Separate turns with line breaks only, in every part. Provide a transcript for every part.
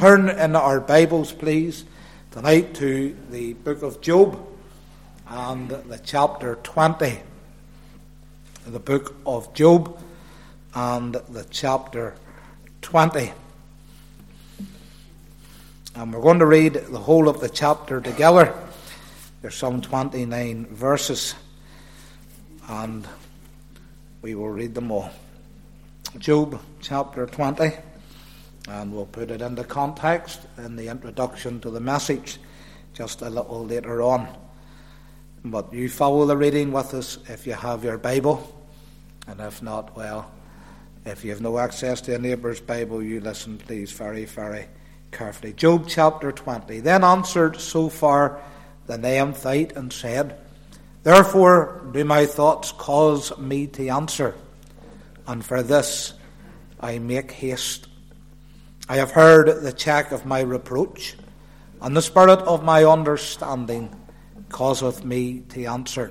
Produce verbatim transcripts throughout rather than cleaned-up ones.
turn in our Bibles, please, tonight to the book of Job and the chapter twenty. The book of Job and the chapter twenty. And we're going to read the whole of the chapter together. There's some twenty-nine verses, and we will read them all. Job chapter twenty, and we'll put it into context in the introduction to the message just a little later on. But you follow the reading with us if you have your Bible, and if not, well, if you have no access to a neighbour's Bible, you listen please very, very carefully. Job chapter twenty. Then answered Zophar the Naamathite and said, Therefore do my thoughts cause me to answer, and for this I make haste. I have heard the check of my reproach, and the spirit of my understanding causeth me to answer.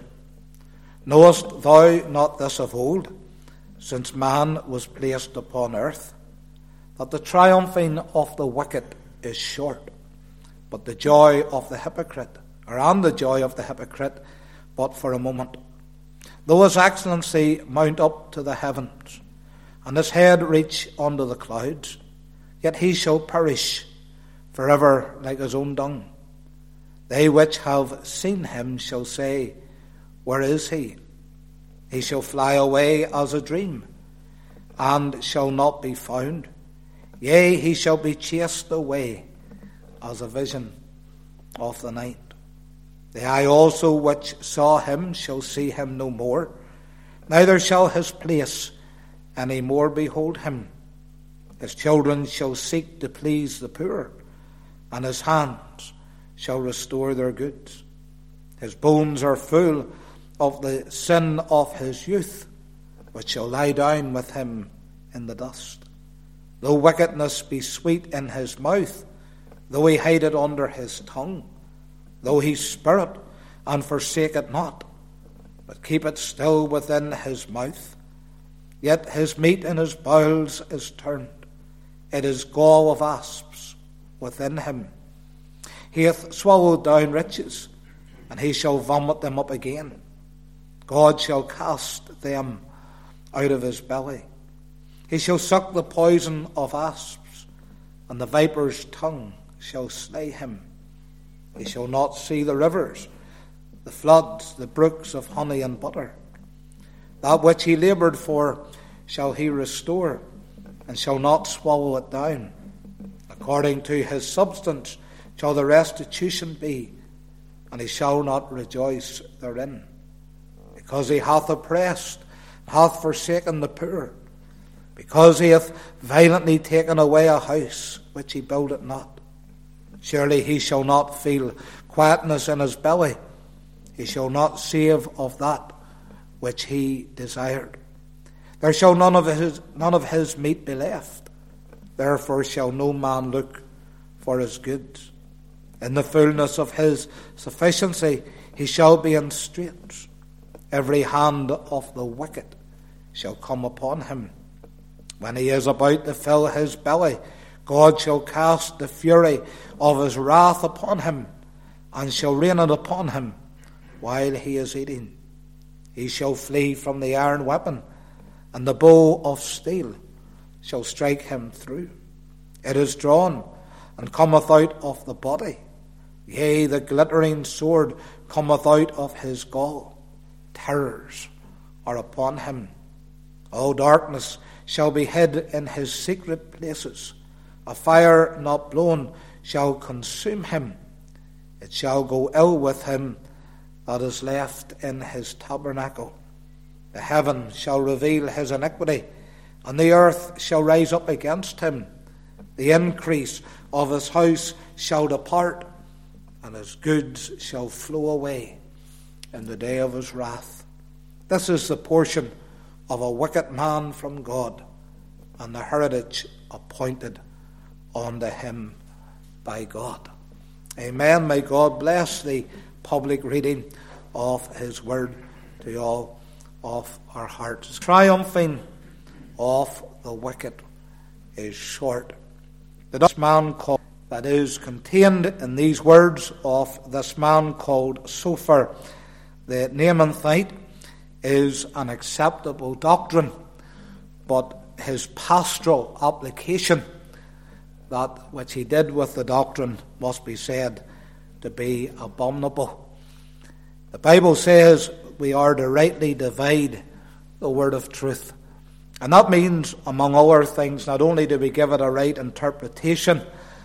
Knowest thou not this of old, since man was placed upon earth, that the triumphing of the wicked is short, but the joy of the hypocrite, or and the joy of the hypocrite, but for a moment. Though his excellency mount up to the heavens, and his head reach unto the clouds, yet he shall perish forever like his own dung. They which have seen him shall say, Where is he? He shall fly away as a dream, and shall not be found. Yea, he shall be chased away as a vision of the night. The eye also which saw him shall see him no more, neither shall his place any more behold him. His children shall seek to please the poor, and his hands shall restore their goods. His bones are full of the sin of his youth, which shall lie down with him in the dust. Though wickedness be sweet in his mouth, though he hide it under his tongue, though he spare it and forsake it not, but keep it still within his mouth, yet his meat in his bowels is turned. It is gall of asps within him. He hath swallowed down riches, and he shall vomit them up again. God shall cast them out of his belly. He shall suck the poison of asps, and the viper's tongue shall slay him. He shall not see the rivers, the floods, the brooks of honey and butter. That which he laboured for shall he restore, and shall not swallow it down. According to his substance shall the restitution be, and he shall not rejoice therein. Because he hath oppressed, hath forsaken the poor, because he hath violently taken away a house which he builded not. Surely he shall not feel quietness in his belly. He shall not save of that which he desired. There shall none of his none of his meat be left. Therefore shall no man look for his goods. In the fullness of his sufficiency he shall be in straits. Every hand of the wicked shall come upon him. When he is about to fill his belly, God shall cast the fury of his wrath upon him, and shall rain it upon him while he is eating. He shall flee from the iron weapon, and the bow of steel shall strike him through. It is drawn, and cometh out of the body. Yea, the glittering sword cometh out of his gall. Terrors are upon him. All darkness shall be hid in his secret places. A fire not blown shall consume him. It shall go ill with him that is left in his tabernacle. The heaven shall reveal his iniquity, and the earth shall rise up against him. The increase of his house shall depart, and his goods shall flow away in the day of his wrath. This is the portion of a wicked man from God, and the heritage appointed unto him by God. Amen. May God bless the public reading of his word to all of our hearts. Triumphing of the wicked is short. The man called, that is contained in these words of this man called Zophar the Naamathite, is an acceptable doctrine, but his pastoral application, that which he did with the doctrine, must be said to be abominable. The Bible says we are to rightly divide the word of truth. And that means, among other things, not only do we give it a right interpretation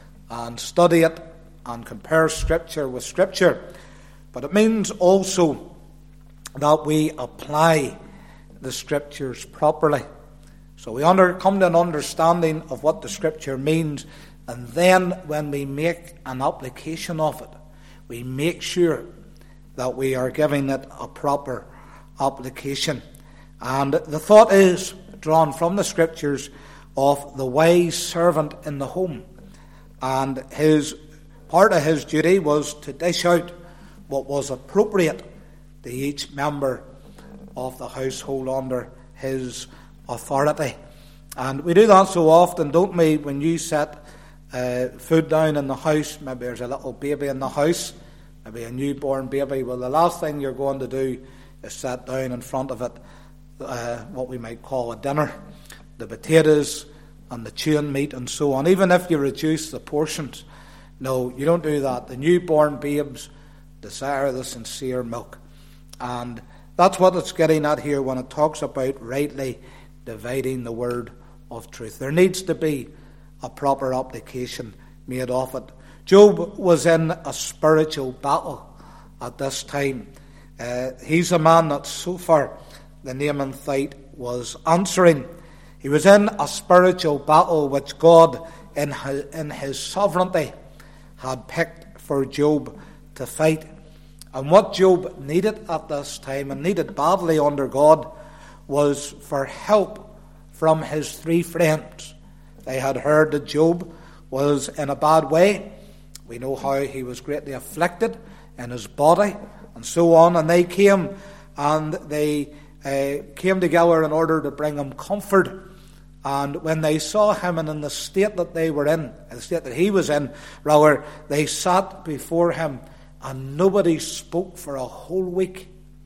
and study it and compare Scripture with Scripture, but it means also that we apply the Scriptures properly. So we under, come to an understanding of what the Scripture means, and then when we make an application of it, we make sure that we are giving it a proper application. And the thought is drawn from the Scriptures of the wise servant in the home. And his part of his duty was to dish out what was appropriate to each member of the household under his authority. And we do that so often, don't we, when you set uh, food down in the house, maybe there's a little baby in the house, maybe a newborn baby. Well, the last thing you're going to do is set down in front of it uh, what we might call a dinner, the potatoes and the chewing meat and so on, even if you reduce the portions. No, you don't do that. The newborn babes desire the sincere milk. And that's what it's getting at here when it talks about rightly dividing the word of truth. There needs to be a proper application made of it. Job was in a spiritual battle at this time. Uh, he's a man that Zophar the Naamathite was answering. He was in a spiritual battle which God, in his, in his sovereignty, had picked for Job to fight. And what Job needed at this time, and needed badly under God, was for help from his three friends. They had heard that Job was in a bad way. We know how he was greatly afflicted in his body and so on. And they came and they uh, came together in order to bring him comfort. And when they saw him and in the state that they were in, the state that he was in, rather, they sat before him and nobody spoke for a whole week.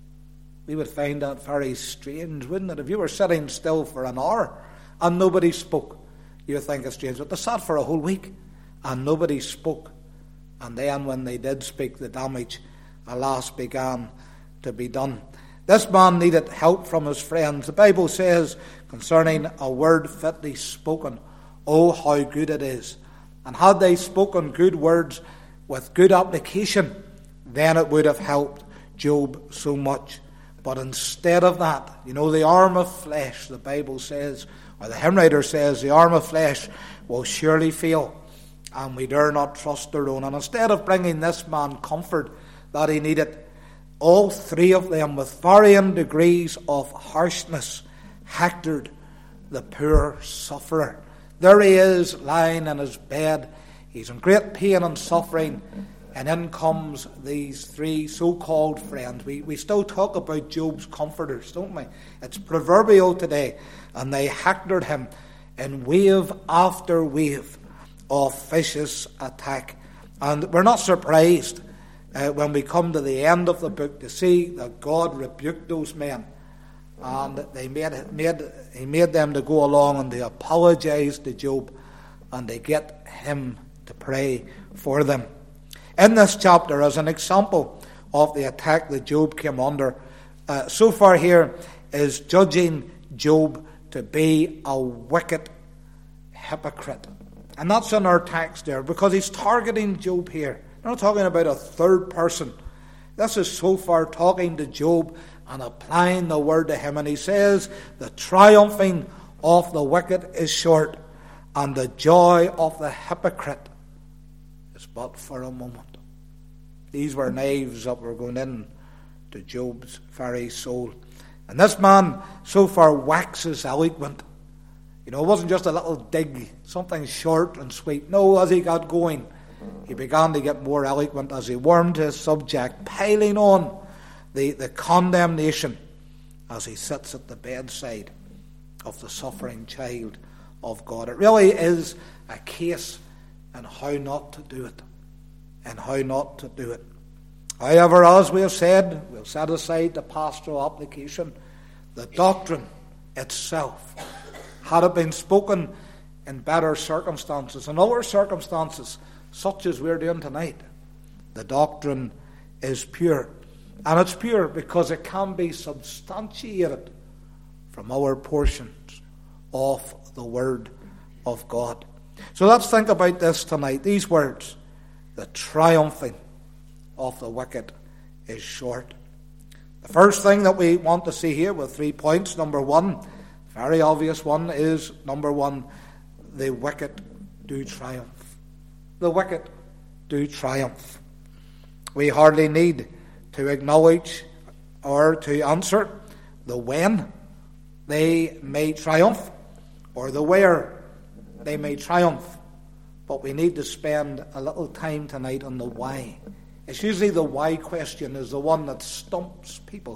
We would find that very strange, wouldn't it? If you were sitting still for an hour and nobody spoke, you would think it's strange. But they sat for a whole week and nobody spoke. And then when they did speak, the damage, alas, began to be done. This man needed help from his friends. The Bible says concerning a word fitly spoken, oh, how good it is. And had they spoken good words with good application, then it would have helped Job so much. But instead of that, you know, the arm of flesh, the Bible says, or the hymn writer says, the arm of flesh will surely fail, and we dare not trust their own. And instead of bringing this man comfort that he needed, all three of them, with varying degrees of harshness, hectored the poor sufferer. There he is, lying in his bed. He's in great pain and suffering. And in comes these three so-called friends. We, we still talk about Job's comforters, don't we? It's proverbial today. And they hectored him in wave after wave of vicious attack. And we're not surprised uh, when we come to the end of the book to see that God rebuked those men. And they made, made he made them to go along and they apologize to Job and they get him to pray for them. In this chapter, as an example of the attack that Job came under, uh, Zophar here is judging Job to be a wicked hypocrite. And that's in our text there, because he's targeting Job here. We're not talking about a third person. This is Zophar talking to Job and applying the word to him. And he says, the triumphing of the wicked is short, and the joy of the hypocrite is but for a moment. These were knives that were going in to Job's very soul. And this man Zophar waxes eloquent. You know, it wasn't just a little dig, something short and sweet. No, as he got going, he began to get more eloquent as he warmed his subject, piling on the, the condemnation as he sits at the bedside of the suffering child of God. It really is a case and how not to do it. And how not to do it. However, as we have said, we'll set aside the pastoral application. The doctrine itself, had it been spoken in better circumstances, in other circumstances, such as we're doing tonight, the doctrine is pure. And it's pure because it can be substantiated from our portions of the Word of God. So let's think about this tonight. These words, the triumphing of the wicked is short. The first thing that we want to see here with three points, number one, very obvious one, is number one, the wicked do triumph. The wicked do triumph. We hardly need to acknowledge or to answer the when they may triumph or the where they may triumph. But we need to spend a little time tonight on the why. It's usually the why question is the one that stumps people.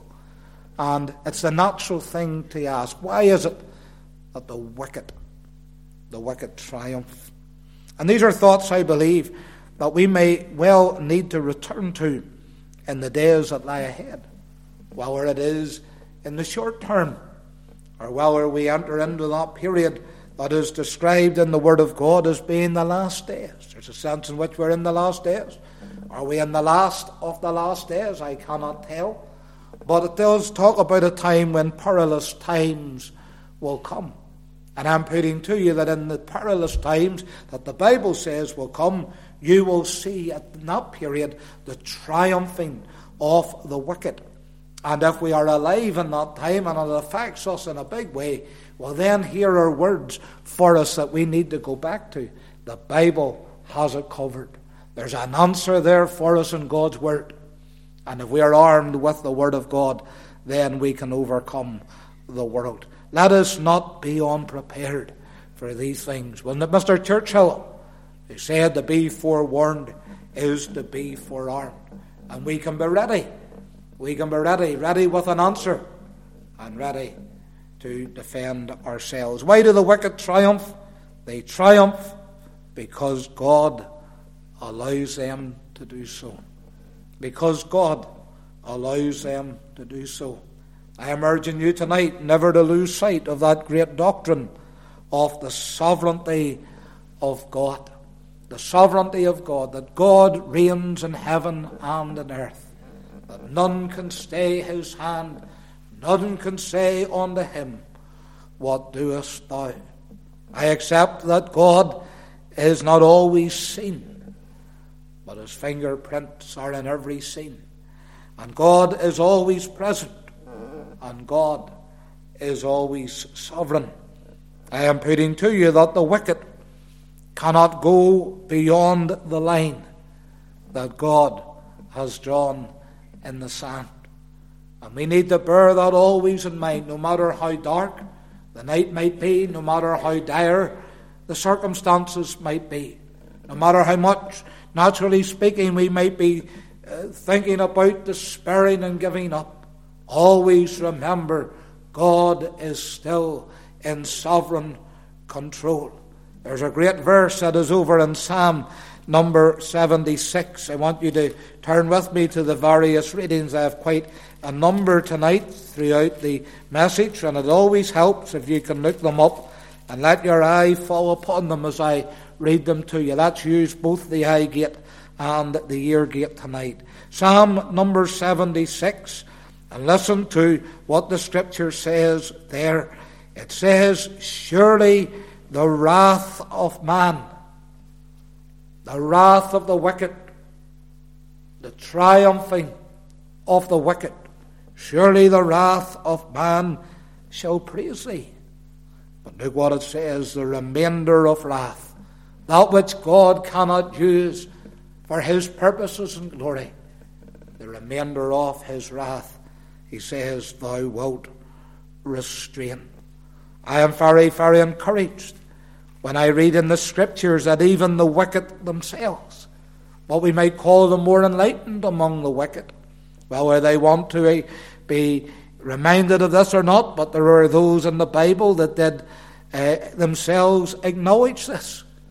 And it's a natural thing to ask. Why is it that the wicked, the wicked triumph? And these are thoughts, I believe, that we may well need to return to in the days that lie ahead. Whether it is in the short term, or whether we enter into that period that is described in the Word of God as being the last days. There's a sense in which we're in the last days. Are we in the last of the last days? I cannot tell. But it does talk about a time when perilous times will come. And I'm putting to you that in the perilous times that the Bible says will come, you will see at that period the triumphing of the wicked. And if we are alive in that time and it affects us in a big way, well then here are words for us that we need to go back to. The Bible has it covered. There's an answer there for us in God's Word. And if we are armed with the Word of God, then we can overcome the world. Let us not be unprepared for these things. Wasn't it Mister Churchill who said to be forewarned is to be forearmed? And we can be ready. We can be ready, ready with an answer and ready to defend ourselves. Why do the wicked triumph? They triumph because God allows them to do so. Because God allows them to do so. I am urging you tonight never to lose sight of that great doctrine of the sovereignty of God. The sovereignty of God, that God reigns in heaven and in earth. That none can stay his hand, none can say unto him, what doest thou? I accept that God is not always seen, but his fingerprints are in every scene. And God is always present. And God is always sovereign. I am putting to you that the wicked cannot go beyond the line that God has drawn in the sand. And we need to bear that always in mind, no matter how dark the night might be, no matter how dire the circumstances might be, no matter how much, naturally speaking, we might be uh, thinking about despairing and giving up. Always remember, God is still in sovereign control. There's a great verse that is over in Psalm number seventy-six. I want you to turn with me to the various readings. I have quite a number tonight throughout the message, and it always helps if you can look them up and let your eye fall upon them as I read them to you. Let's use both the eye gate and the ear gate tonight. Psalm number seventy-six, and listen to what the Scripture says there. It says, surely the wrath of man, the wrath of the wicked, the triumphing of the wicked, surely the wrath of man shall praise thee. But look what it says, the remainder of wrath, that which God cannot use for his purposes and glory, the remainder of his wrath, he says, thou wilt restrain. I am very, very encouraged when I read in the Scriptures that even the wicked themselves, what we might call the more enlightened among the wicked, whether they want to be reminded of this or not, but there are those in the Bible that did uh, themselves acknowledge this.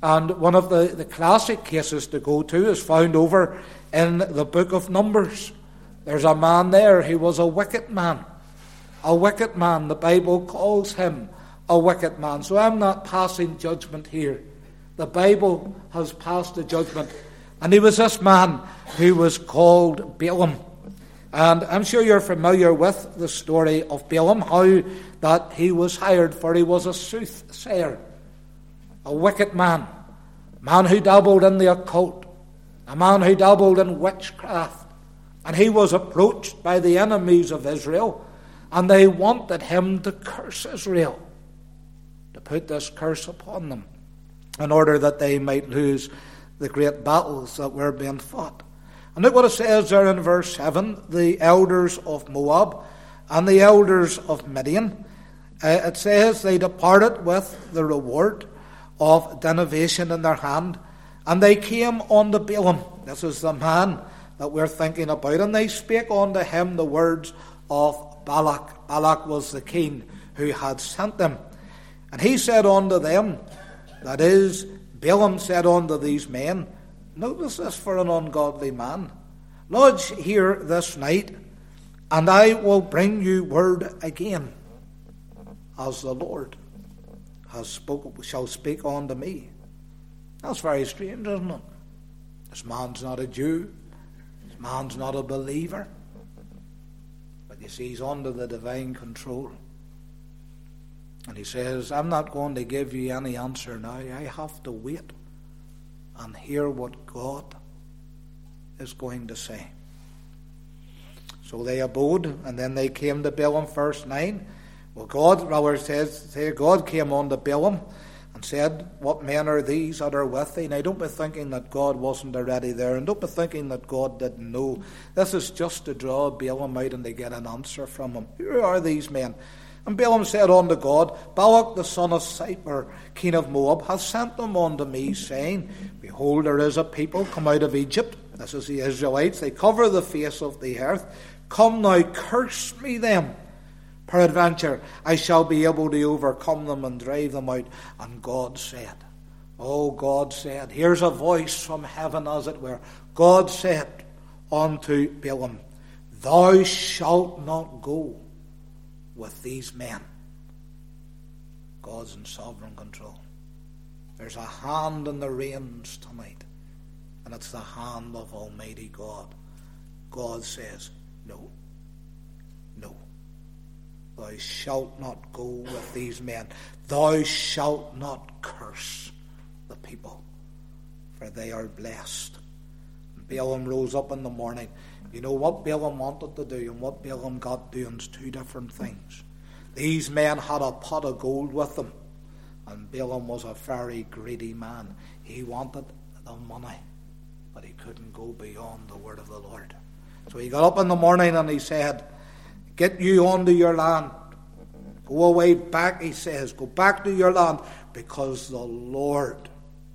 And one of the, the classic cases to go to is found over in the book of Numbers. There's a man there who was a wicked man. A wicked man. The Bible calls him a wicked man. So I'm not passing judgment here. The Bible has passed a judgment. And he was this man who was called Balaam. And I'm sure you're familiar with the story of Balaam, how that he was hired, for he was a soothsayer, a wicked man, a man who dabbled in the occult, a man who dabbled in witchcraft. And he was approached by the enemies of Israel, and they wanted him to curse Israel, to put this curse upon them, in order that they might lose the great battles that were being fought. And look what it says there in verse seven, the elders of Moab and the elders of Midian. Uh, it says they departed with the reward of denivation in their hand, and they came unto Balaam. This is the man that we're thinking about. And they spake unto him the words of Balak. Balak was the king who had sent them. And he said unto them, that is, Balaam said unto these men, notice this for an ungodly man, lodge here this night, and I will bring you word again, as the Lord has spoken, shall speak unto me. That's very strange, isn't it? This man's not a Jew. This man's not a believer. But you see, he's under the divine control. And he says, I'm not going to give you any answer now. I have to wait and hear what God is going to say. So they abode, and then they came to Balaam, verse nine. Well, God, rather says, God came on to Balaam and said, what men are these that are with thee? Now don't be thinking that God wasn't already there, and don't be thinking that God didn't know. This is just to draw Balaam out and to get an answer from him. Who are these men? And Balaam said unto God, Balak the son of Zippor, king of Moab, hath sent them unto me, saying, behold, there is a people come out of Egypt. This is the Israelites. They cover the face of the earth. Come now, curse me them. Peradventure, I shall be able to overcome them and drive them out. And God said, oh, God said, here's a voice from heaven, as it were. God said unto Balaam, thou shalt not go with these men. God's in sovereign control. There's a hand in the reins tonight, and it's the hand of Almighty God. God says, no, no. Thou shalt not go with these men. Thou shalt not curse the people, for they are blessed. And Balaam rose up in the morning. You know what Balaam wanted to do and what Balaam got doing is two different things. These men had a pot of gold with them, and Balaam was a very greedy man. He wanted the money, but he couldn't go beyond the word of the Lord. So he got up in the morning and he said, get you onto your land. Go away back, he says. Go back to your land, because the Lord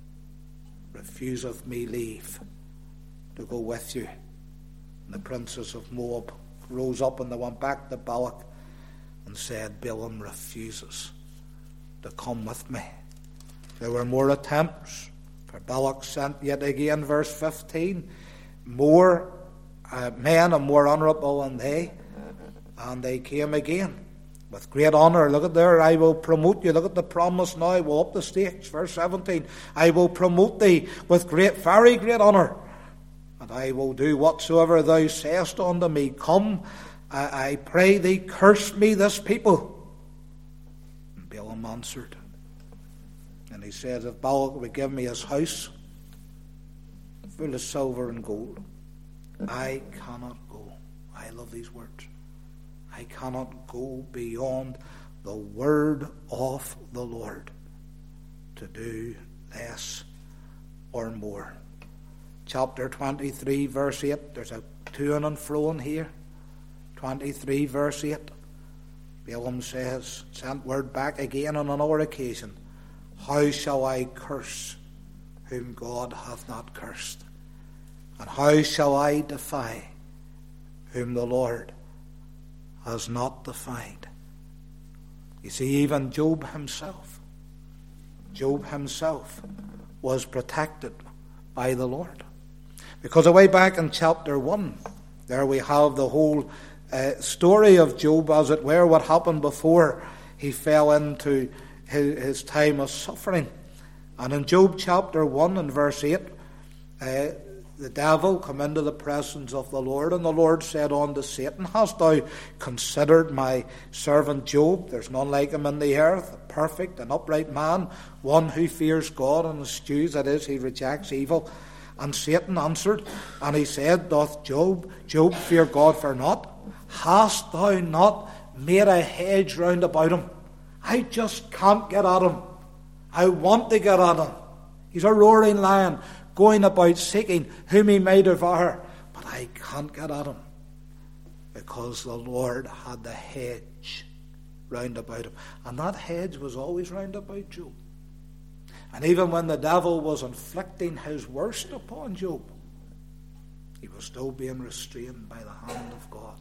refuseth me leave to go with you. And the princes of Moab rose up and they went back to Balak and said, Balaam refuses to come with me. There were more attempts, for Balak sent yet again, verse fifteen, more uh, men and more honourable than they, and they came again with great honour. Look at there, I will promote you. Look at the promise now. Well, up the stakes, verse seventeen, I will promote thee with great, very great honour, and I will do whatsoever thou sayest unto me. Come, I, I pray thee, curse me this people. And Balaam answered, and he said, if Balak would give me his house full of silver and gold, I cannot go. I love these words. I cannot go beyond the word of the Lord to do less or more. Chapter twenty-three, verse eight. There's a to-ing and fro-ing here. twenty-three, verse eight. Balaam says, sent word back again on another occasion, how shall I curse whom God hath not cursed? And how shall I defy whom the Lord has not defied? You see, even Job himself, Job himself was protected by the Lord. Because away back in chapter one, there we have the whole uh, story of Job, as it were, what happened before he fell into his, his time of suffering. And in Job chapter one and verse eight, uh, the devil come into the presence of the Lord, and the Lord said unto Satan, Hast thou considered my servant Job? There's none like him in the earth, a perfect and upright man, one who fears God and eschews, that is, he rejects evil. And Satan answered, and he said, Doth Job, Job fear God for naught? Hast thou not made a hedge round about him? I just can't get at him. I want to get at him. He's a roaring lion, going about seeking whom he may devour. But I can't get at him, because the Lord had the hedge round about him. And that hedge was always round about Job. And even when the devil was inflicting his worst upon Job, he was still being restrained by the hand of God.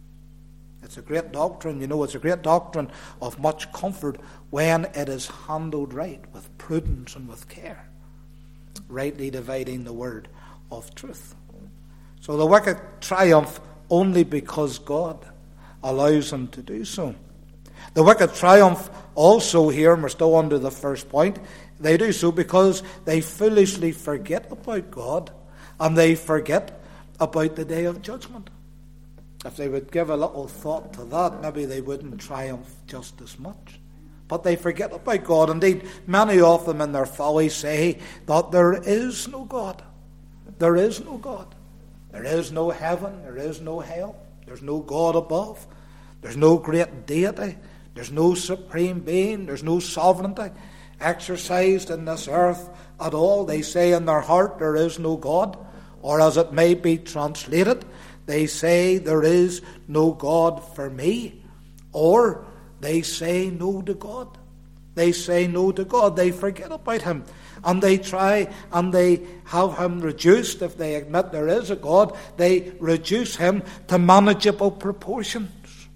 It's a great doctrine, you know, it's a great doctrine of much comfort when it is handled right, with prudence and with care, rightly dividing the word of truth. So the wicked triumph only because God allows them to do so. The wicked triumph also here, and we're still under the first point, they do so because they foolishly forget about God, and they forget about the day of judgment. If they would give a little thought to that, maybe they wouldn't triumph just as much. But they forget about God. Indeed, many of them in their folly say that there is no God. There is no God. There is no heaven. There is no hell. There's no God above. There's no great deity. There's no supreme being. There's no sovereignty exercised in this earth at all. They say in their heart there is no God. Or as it may be translated, they say there is no God for me. Or they say no to God. They say no to God. They forget about him. And they try and they have him reduced. If they admit there is a God, they reduce him to manageable proportions.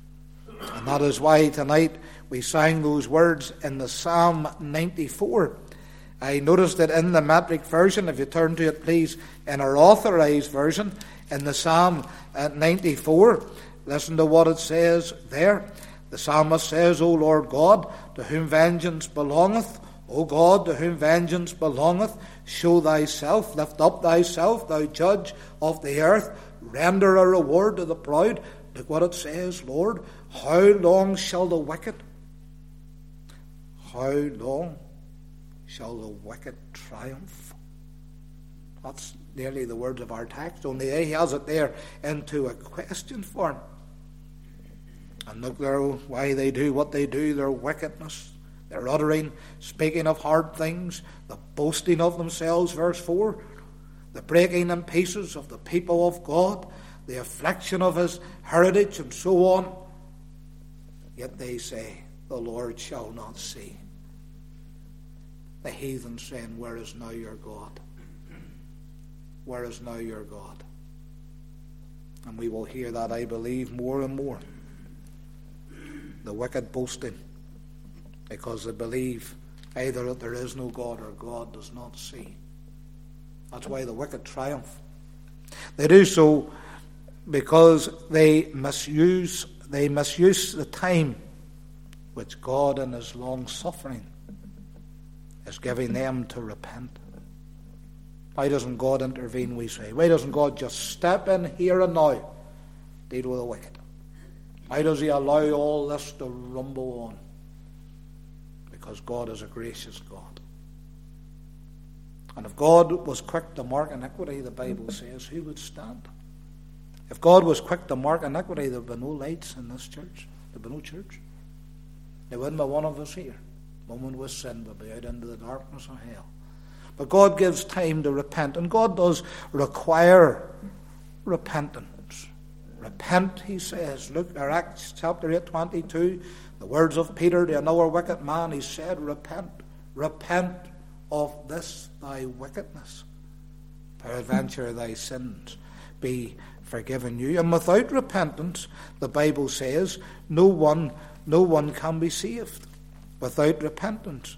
And that is why tonight we sang those words in the Psalm ninety-four. I noticed that in the metric version, if you turn to it please, in our authorized version, in the Psalm ninety-four, listen to what it says there. The psalmist says, O Lord God, to whom vengeance belongeth, O God, to whom vengeance belongeth, show thyself, lift up thyself, thou judge of the earth, render a reward to the proud. Look what it says, Lord, how long shall the wicked, how long shall the wicked triumph? That's nearly the words of our text, only he has it there into a question form. And look there why they do what they do, their wickedness, their uttering, speaking of hard things, the boasting of themselves, verse four, the breaking in pieces of the people of God, the affliction of his heritage, and so on. Yet they say, the Lord shall not see. The heathen saying, where is now your God? Where is now your God? And we will hear that, I believe, more and more. The wicked boasting, because they believe either that there is no God or God does not see. That's why the wicked triumph. They do so because they misuse they misuse the time which God in his long suffering is giving them to repent. Why doesn't God intervene, we say? Why doesn't God just step in here and now, deal with the wicked? Why does he allow all this to rumble on? Because God is a gracious God. And if God was quick to mark iniquity, the Bible says, who would stand? If God was quick to mark iniquity, there would be no lights in this church. There would be no church. There wouldn't be one of us here. Woman with sin would be out into the darkness of hell. But God gives time to repent, and God does require repentance. Repent, he says. Look, Acts chapter eight, twenty-two, the words of Peter to another wicked man, he said, repent, repent of this thy wickedness. Peradventure thy sins be forgiven you. And without repentance, the Bible says, no one, no one can be saved. Without repentance,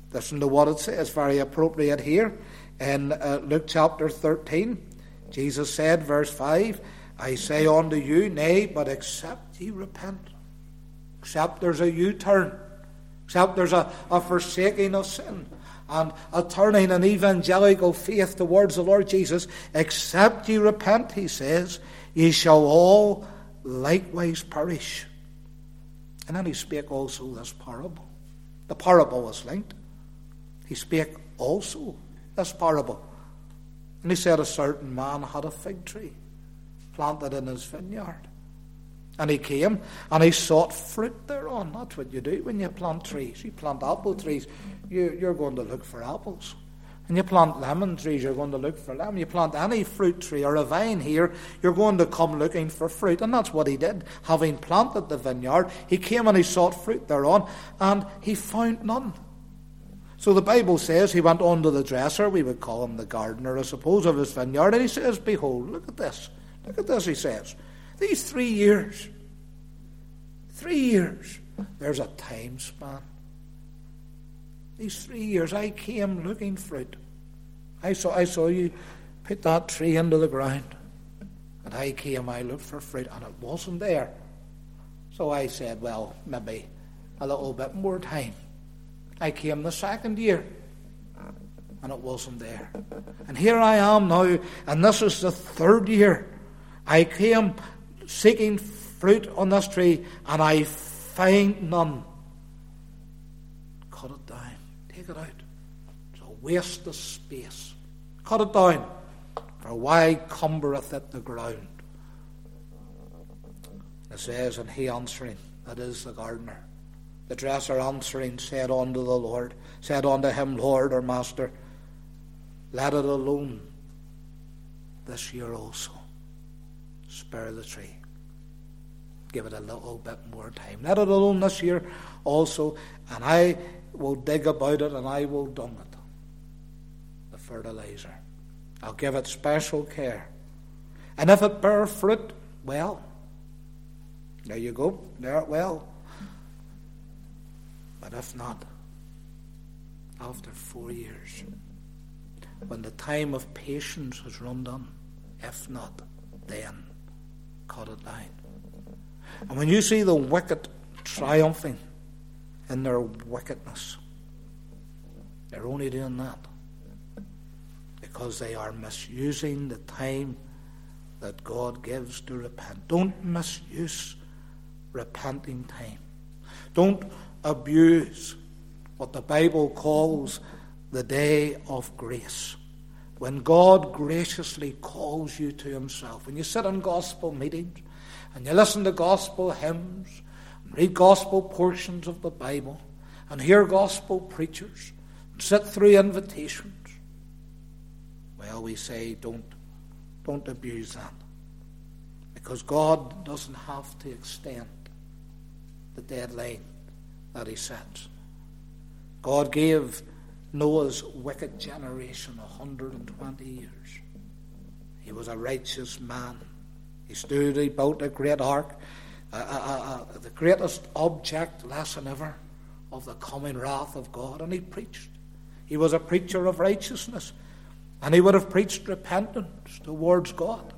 Listen to what it says, very appropriate here in uh, Luke chapter thirteen. Jesus said, verse five, I say unto you, nay, but except ye repent, except there's a U-turn, except there's a, a forsaking of sin, and a turning in evangelical faith towards the Lord Jesus, except ye repent, he says, ye shall all likewise perish. And then he spake also this parable. The parable was linked. He spake also this parable. And he said, a certain man had a fig tree planted in his vineyard. And he came and he sought fruit thereon. That's what you do when you plant trees. You plant apple trees, you, you're going to look for apples. And you plant lemon trees, you're going to look for lemon. You plant any fruit tree or a vine here, you're going to come looking for fruit. And that's what he did. Having planted the vineyard, he came and he sought fruit thereon, and he found none. So the Bible says he went on to the dresser, we would call him the gardener, I suppose, of his vineyard, and he says, behold, look at this. Look at this, he says. These three years, three years, there's a time span. These three years, I came looking fruit. I saw, I saw you put that tree into the ground. And I came, I looked for fruit, and it wasn't there. So I said, well, maybe a little bit more time. I came the second year, and it wasn't there. And here I am now, and this is the third year. I came seeking fruit on this tree, and I find none. Cut it down. Take it out. It's a waste of space. Cut it down. For why cumbereth it the ground? It says, and he answering, that is the gardener, the dresser answering, said unto the Lord, said unto him, Lord or Master, let it alone this year also. Spare the tree. Give it a little bit more time. Let it alone this year also, and I will dig about it and I will dung it. The fertilizer. I'll give it special care. And if it bear fruit, well, there you go. There it will. But if not, after four years, when the time of patience has run done, if not, then cut it down. And when you see the wicked triumphing in their wickedness, they're only doing that because they are misusing the time that God gives to repent. Don't misuse repenting time. Don't abuse what the Bible calls the day of grace. When God graciously calls you to himself, when you sit in gospel meetings and you listen to gospel hymns, and read gospel portions of the Bible, and hear gospel preachers, and sit through invitations, well, we say don't, don't abuse that. Because God doesn't have to extend the deadline that he sets. God gave Noah's wicked generation one hundred twenty years. He was a righteous man. He stood, he built a great ark, uh, uh, uh, the greatest object, lesson ever, of the coming wrath of God, and he preached. He was a preacher of righteousness, and he would have preached repentance towards God.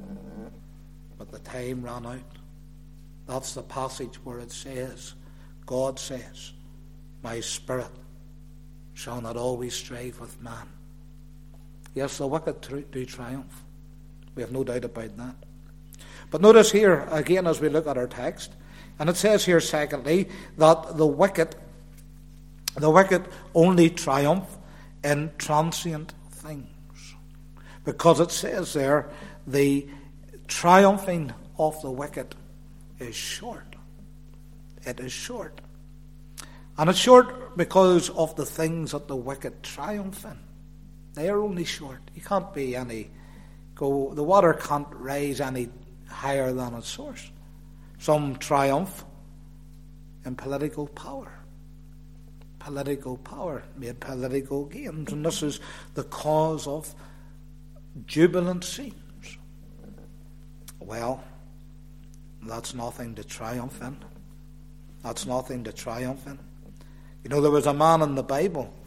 But the time ran out. That's the passage where it says, God says, my spirit shall not always strive with man. Yes, the wicked do triumph. We have no doubt about that. But notice here, again, as we look at our text, and it says here, secondly, that the wicked, the wicked only triumph in transient things. Because it says there, the triumphing of the wicked is short. It is short. And it's short because of the things that the wicked triumph in. They are only short. You can't be any, go, the water can't rise any higher than its source. Some triumph in political power. Political power made political gains. And this is the cause of jubilant scenes. Well, that's nothing to triumph in. That's nothing to triumph in. You know, there was a man in the Bible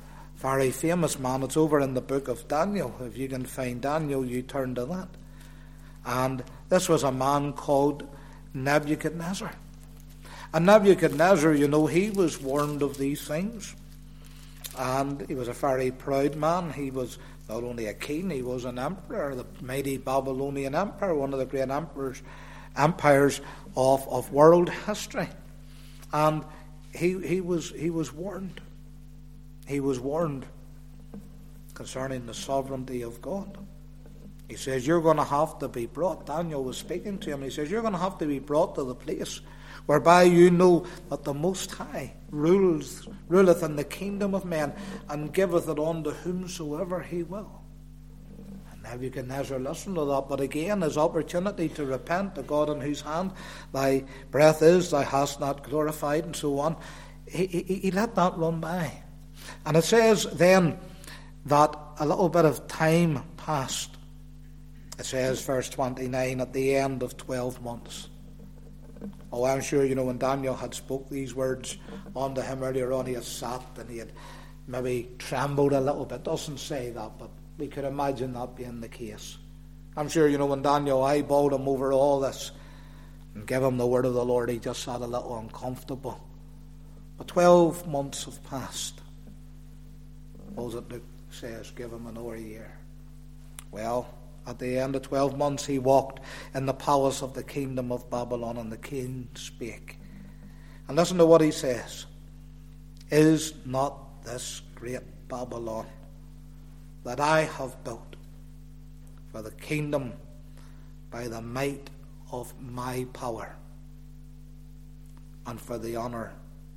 very famous man. It's over in the book of Daniel. If you can find Daniel, you turn to that. And this was a man called Nebuchadnezzar. And Nebuchadnezzar, you know, he was warned of these things. And he was a very proud man. He was not only a king, he was an emperor, the mighty Babylonian empire, one of the great emperors, empires of, of world history. And he he was he was warned. He was warned concerning the sovereignty of God. He says, you're going to have to be brought. Daniel was speaking to him. He says, you're going to have to be brought to the place whereby you know that the Most High rules, ruleth in the kingdom of men, and giveth it unto whomsoever he will. And Nebuchadnezzar listened to that, but again his opportunity to repent to God in whose hand thy breath is, thou hast not glorified, and so on, he, he, he let that run by. And it says then that a little bit of time passed. It says, verse twenty-nine, at the end of twelve months. Oh, I'm sure, you know, when Daniel had spoke these words unto him earlier on, he had sat and he had maybe trembled a little bit. Doesn't say that, but we could imagine that being the case. I'm sure, you know, when Daniel eyeballed him over all this and gave him the word of the Lord, he just sat a little uncomfortable. But twelve months have passed. What does it says? Give him another year. Well, at the end of twelve months, he walked in the palace of the kingdom of Babylon, and the king spake. And listen to what he says. Is not this great Babylon that I have built for the kingdom by the might of my power and for the honor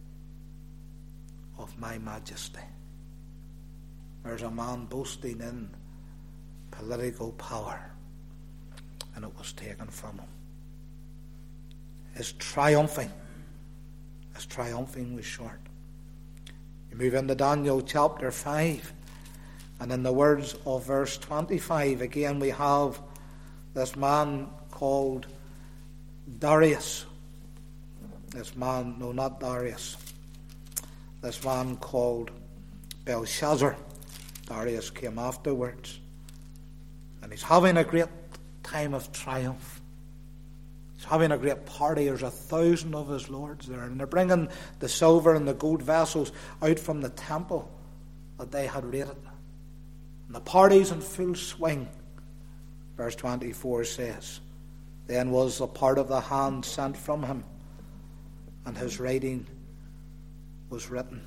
of my majesty? There's a man boasting in political power, and it was taken from him. His triumphing, his triumphing was short. You move into Daniel chapter five, and in the words of verse twenty-five, again we have this man called Darius. This man, no, not Darius. This man called Belshazzar. Darius came afterwards. And he's having a great time of triumph. He's having a great party. There's a thousand of his lords there. And they're bringing the silver and the gold vessels out from the temple that they had raided. And the party's in full swing. Verse twenty-four says, then was a part of the hand sent from him, and his writing was written.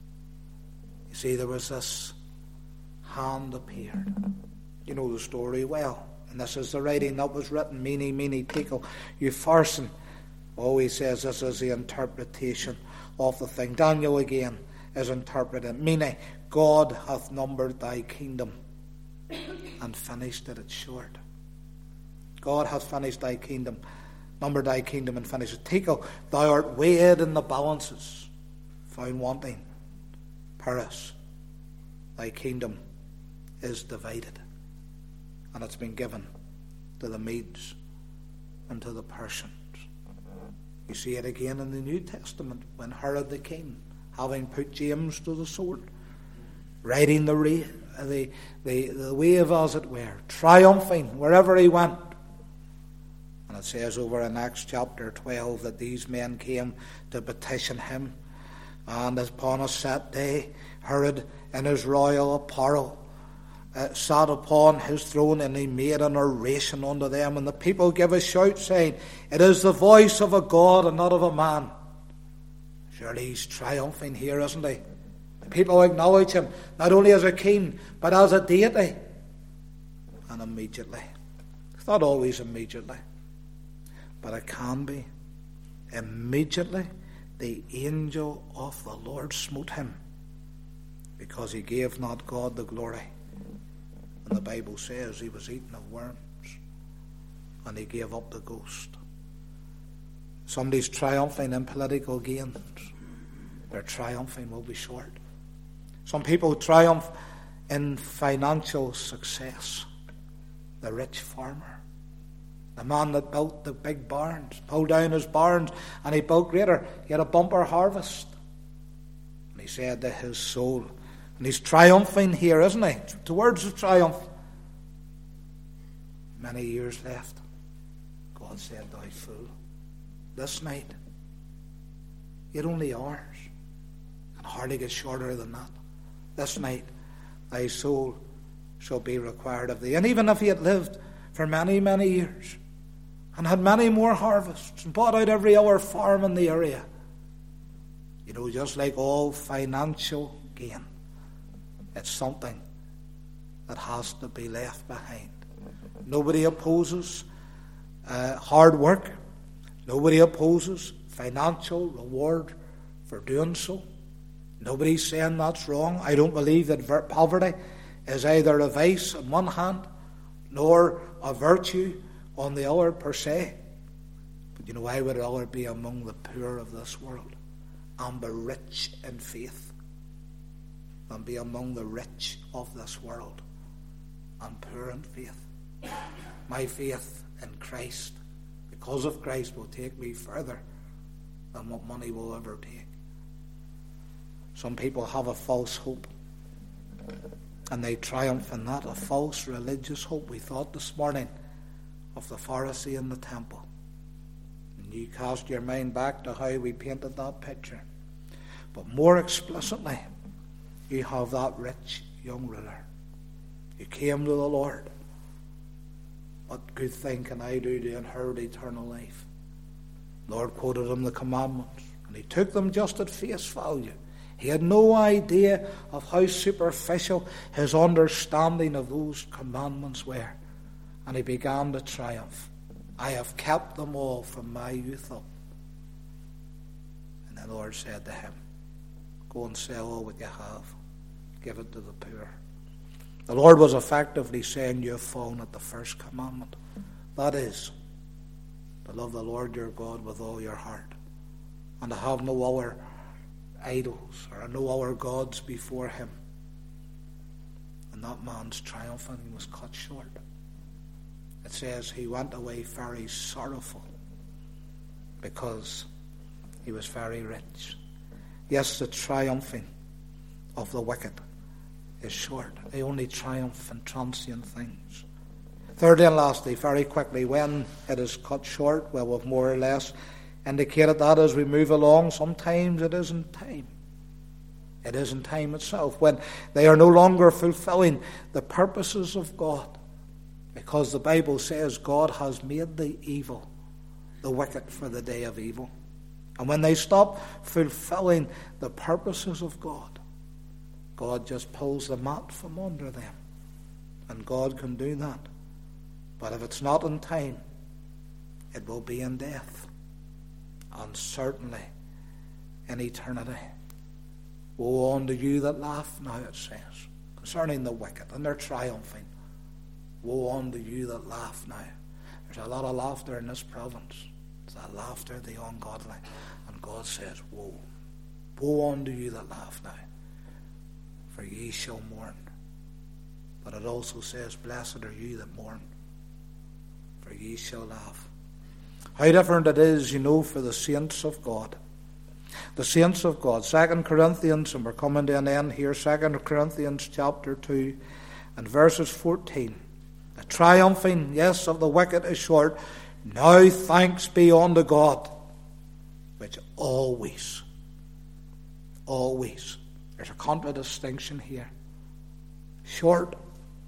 You see, there was this hand appeared. You know the story well. And this is the writing that was written. Mene, mene, tekel, upharsin. Oh, he says this is the interpretation of the thing. Daniel again is interpreting. Mene, God hath numbered thy kingdom and finished it at short. God hath finished thy kingdom, numbered thy kingdom and finished it. Tekel, thou art weighed in the balances, found wanting. Paris, thy kingdom is divided, and it's been given to the Medes and to the Persians. You see it again in the New Testament when Herod the king, having put James to the sword, riding the, the, the, the wave as it were, triumphing wherever he went. And it says over in Acts chapter twelve that these men came to petition him. And upon a set day, Herod in his royal apparel Uh, sat upon his throne, and he made an oration unto them, and the people gave a shout, saying, it is the voice of a God and not of a man. Surely he's triumphing here, isn't he? The people acknowledge him not only as a king, but as a deity. And immediately, it's not always immediately, but it can be, immediately the angel of the Lord smote him, because he gave not God the glory. And the Bible says he was eaten of worms, and he gave up the ghost. Somebody's triumphing in political gains. Their triumphing will be short. Some people triumph in financial success. The rich farmer, the man that built the big barns, pulled down his barns, and he built greater. He had a bumper harvest. And he said to his soul, And he's triumphing here, isn't he? The words of triumph. Many years left. God said, thou fool, this night, yet only hours, and hardly get shorter than that. This night, thy soul shall be required of thee. And even if he had lived for many, many years, and had many more harvests, and bought out every other farm in the area, you know, just like all financial gain, it's something that has to be left behind. Nobody opposes uh, hard work. Nobody opposes financial reward for doing so. Nobody's saying that's wrong. I don't believe that ver- poverty is either a vice on one hand, nor a virtue on the other per se. But you know, I would rather be among the poor of this world and be rich in faith than be among the rich of this world and poor in faith. My faith in Christ, because of Christ, will take me further than what money will ever take. Some people have a false hope, and they triumph in that, a false religious hope. We thought this morning of the Pharisee in the temple. And you cast your mind back to how we painted that picture. But more explicitly, you have that rich young ruler. You came to the Lord. What good thing can I do to inherit eternal life? The Lord quoted him the commandments, and he took them just at face value. He had no idea of how superficial his understanding of those commandments were. And he began to triumph. I have kept them all from my youth up. And the Lord said to him, go and sell all that you have. Give it to the poor. The Lord was effectively saying, you have fallen at the first commandment. That is, to love the Lord your God with all your heart, and to have no other idols or no other gods before him. And that man's triumphing was cut short. It says he went away very sorrowful because he was very rich. Yes, the triumphing of the wicked is short. They only triumph in transient things. Thirdly and lastly, very quickly, when it is cut short, well, we've more or less indicated that as we move along. Sometimes it isn't time. It isn't time itself. When they are no longer fulfilling the purposes of God. Because the Bible says God has made the evil, the wicked, for the day of evil. And when they stop fulfilling the purposes of God, God just pulls the mat from under them. And God can do that. But if it's not in time, it will be in death. And certainly in eternity. Woe unto you that laugh now, it says, concerning the wicked, and they're triumphing. Woe unto you that laugh now. There's a lot of laughter in this province. It's that laughter of the ungodly. And God says, woe. Woe unto you that laugh now, for ye shall mourn. But it also says, blessed are you that mourn, for ye shall laugh. How different it is, you know, for the saints of God. The saints of God. Second Corinthians, and we're coming to an end here, Second Corinthians chapter two and verses fourteen. The triumphing, yes, of the wicked is short. Now thanks be unto God, which always, always, there's a contradistinction here. Short,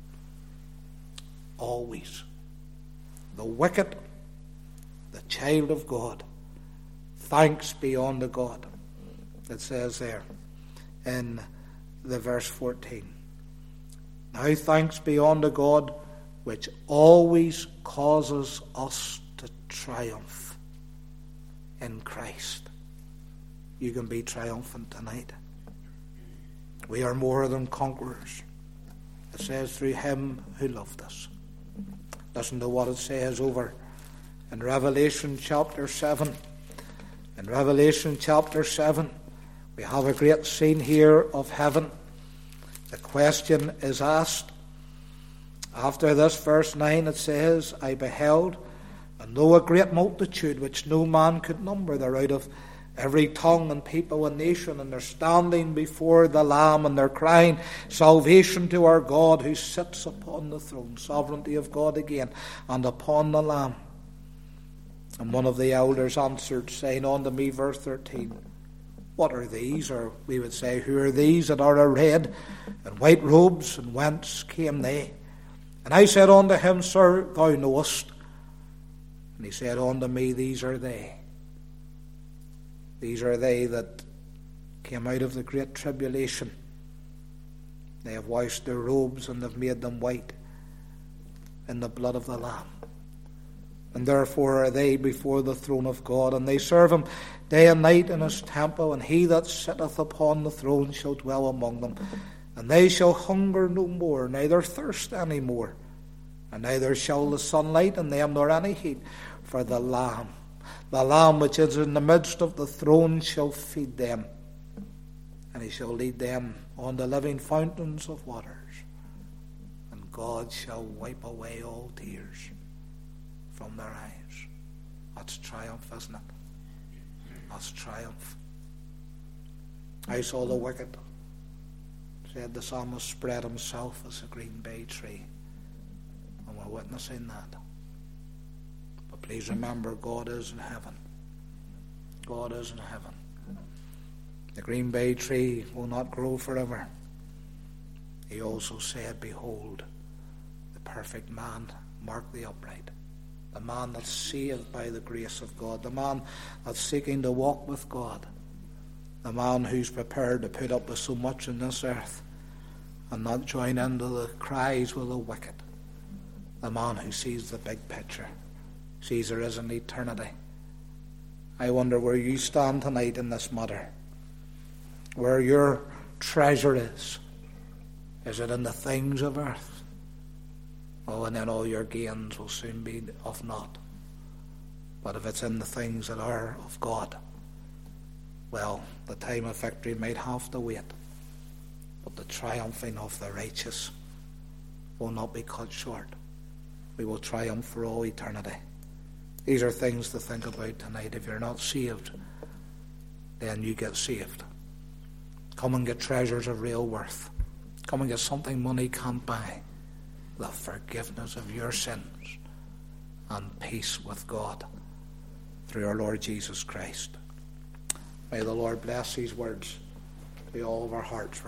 always. The wicked, the child of God, thanks be unto God. It says there in the verse fourteen. Now thanks be unto God, which always causes us to triumph in Christ. You can be triumphant tonight. We are more than conquerors. It says through him who loved us. Listen to what it says over in Revelation chapter seven. In Revelation chapter seven, we have a great scene here of heaven. The question is asked. After this, verse nine, it says, I beheld, and lo, a great multitude, which no man could number. They're out of Every tongue and people and nation, and they're standing before the Lamb, and they're crying, salvation to our God who sits upon the throne, sovereignty of God again, and upon the Lamb. And one of the elders answered, saying unto me, verse thirteen, what are these? Or we would say, who are these that are arrayed in white robes, and whence came they? And I said unto him, Sir, thou knowest. And he said unto me, these are they. These are they that came out of the great tribulation. They have washed their robes, and have made them white in the blood of the Lamb. And therefore are they before the throne of God, and they serve him day and night in his temple, and he that sitteth upon the throne shall dwell among them. And they shall hunger no more, neither thirst any more, and neither shall the sun light on them, nor any heat, for the Lamb, the Lamb which is in the midst of the throne, shall feed them, and he shall lead them on the living fountains of waters, and God shall wipe away all tears from their eyes. That's triumph, isn't it? That's triumph. I saw the wicked, said the psalmist, spread himself as a green bay tree, and we're witnessing that. But please remember, God is in heaven. God is in heaven. The green bay tree will not grow forever. He also said, behold, the perfect man, mark the upright. The man that's saved by the grace of God. The man that's seeking to walk with God. The man who's prepared to put up with so much in this earth and not join into the cries with the wicked. The man who sees the big picture, sees there is an eternity. I wonder where you stand tonight in this matter. Where your treasure is. Is it in the things of earth? Oh, and then all your gains will soon be of naught. But if it's in the things that are of God, well, the time of victory might have to wait. But the triumphing of the righteous will not be cut short. We will triumph for all eternity. These are things to think about tonight. If you're not saved, then you get saved. Come and get treasures of real worth. Come and get something money can't buy. The forgiveness of your sins and peace with God through our Lord Jesus Christ. May the Lord bless these words to all of our hearts.